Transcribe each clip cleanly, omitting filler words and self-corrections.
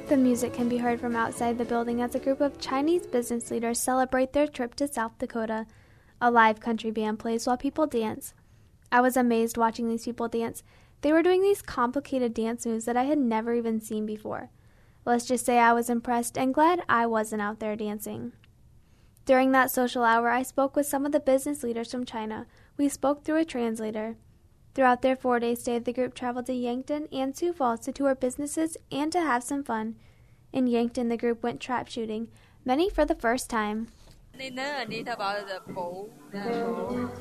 The music can be heard from outside the building as a group of Chinese business leaders celebrate their trip to South Dakota. A live country band plays while people dance. I was amazed watching these people dance. They were doing these complicated dance moves that I had never even seen before. Let's just say I was impressed and glad I wasn't out there dancing. During that social hour, I spoke with some of the business leaders from China. We spoke through a translator. Throughout their 4-day stay, the group traveled to Yankton and Sioux Falls to tour businesses and to have some fun. In Yankton, the group went trap shooting, many for the first time. They know a little about the bow and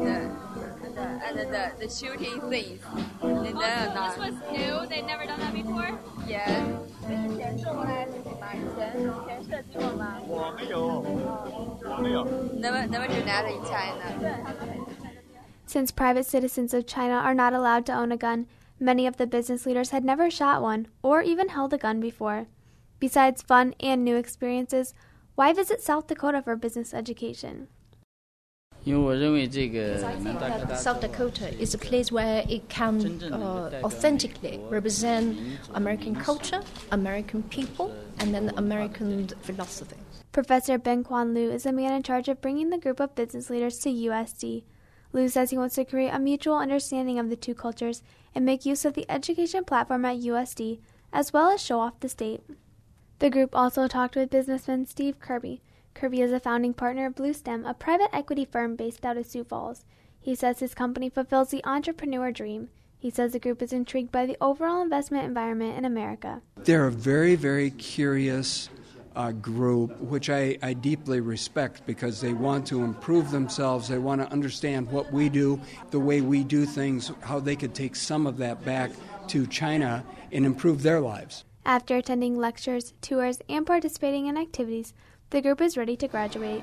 the shooting things. They know not. This was new? They'd never done that before? Yes. Never do that in China. Since private citizens of China are not allowed to own a gun, many of the business leaders had never shot one or even held a gun before. Besides fun and new experiences, why visit South Dakota for business education? South Dakota is a place where it can authentically represent American culture, American people, and then American philosophy. Professor Ben Quan Liu is the man in charge of bringing the group of business leaders to USD. Liu says he wants to create a mutual understanding of the two cultures and make use of the education platform at USD, as well as show off the state. The group also talked with businessman Steve Kirby. Kirby is a founding partner of Bluestem, a private equity firm based out of Sioux Falls. He says his company fulfills the entrepreneur dream. He says the group is intrigued by the overall investment environment in America. They're a very, very curious group, which I deeply respect because they want to improve themselves. They want to understand what we do, the way we do things, how they could take some of that back to China and improve their lives. After attending lectures, tours, and participating in activities, the group is ready to graduate.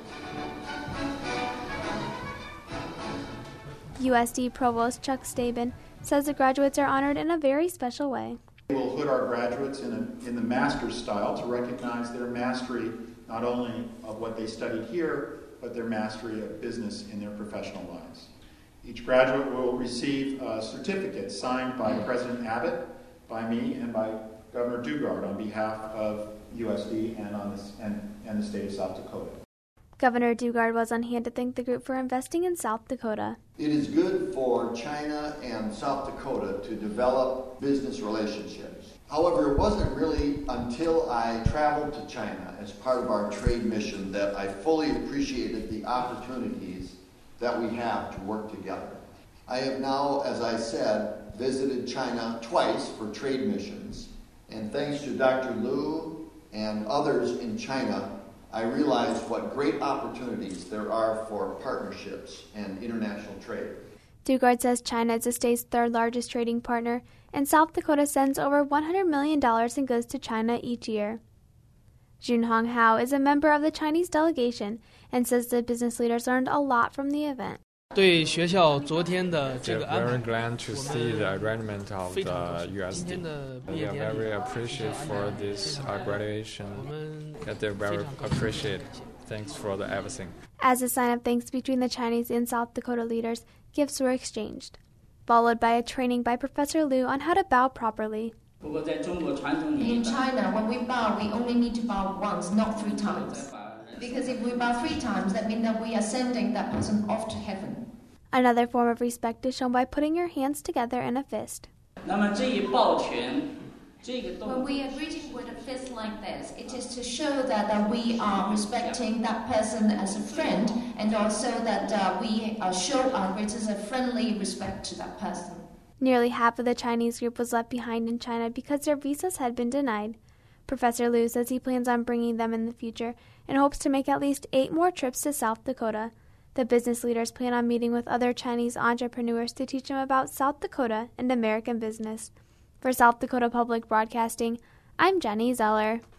USD Provost Chuck Stabin says the graduates are honored in a very special way. We'll put our graduates in the master's style to recognize their mastery not only of what they studied here, but their mastery of business in their professional lives. Each graduate will receive a certificate signed by President Abbott, by me, and by Governor Dugard on behalf of USD and the state of South Dakota. Governor Dugard was on hand to thank the group for investing in South Dakota. It is good for China and South Dakota to develop business relationships. However, it wasn't really until I traveled to China as part of our trade mission that I fully appreciated the opportunities that we have to work together. I have now, as I said, visited China twice for trade missions, and thanks to Dr. Liu and others in China, I realized what great opportunities there are for partnerships and international trade. Dugard says China is the state's third largest trading partner, and South Dakota sends over $100 million in goods to China each year. Junhong Hao is a member of the Chinese delegation and says the business leaders learned a lot from the event. They're very glad to see the arrangement of the USD. We are very appreciative for this graduation. They're very appreciative. Thanks for everything. As a sign of thanks between the Chinese and South Dakota leaders, gifts were exchanged, followed by a training by Professor Liu on how to bow properly. In China, when we bow, we only need to bow once, not 3 times. Because if we bow 3 times, that means that we are sending that person off to heaven. Another form of respect is shown by putting your hands together in a fist. When we are greeting with a fist like this, it is to show that we are respecting that person as a friend, and also that we show our greatest friendly respect to that person. Nearly half of the Chinese group was left behind in China because their visas had been denied. Professor Liu says he plans on bringing them in the future and hopes to make at least 8 more trips to South Dakota. The business leaders plan on meeting with other Chinese entrepreneurs to teach them about South Dakota and American business. For South Dakota Public Broadcasting, I'm Jenny Zeller.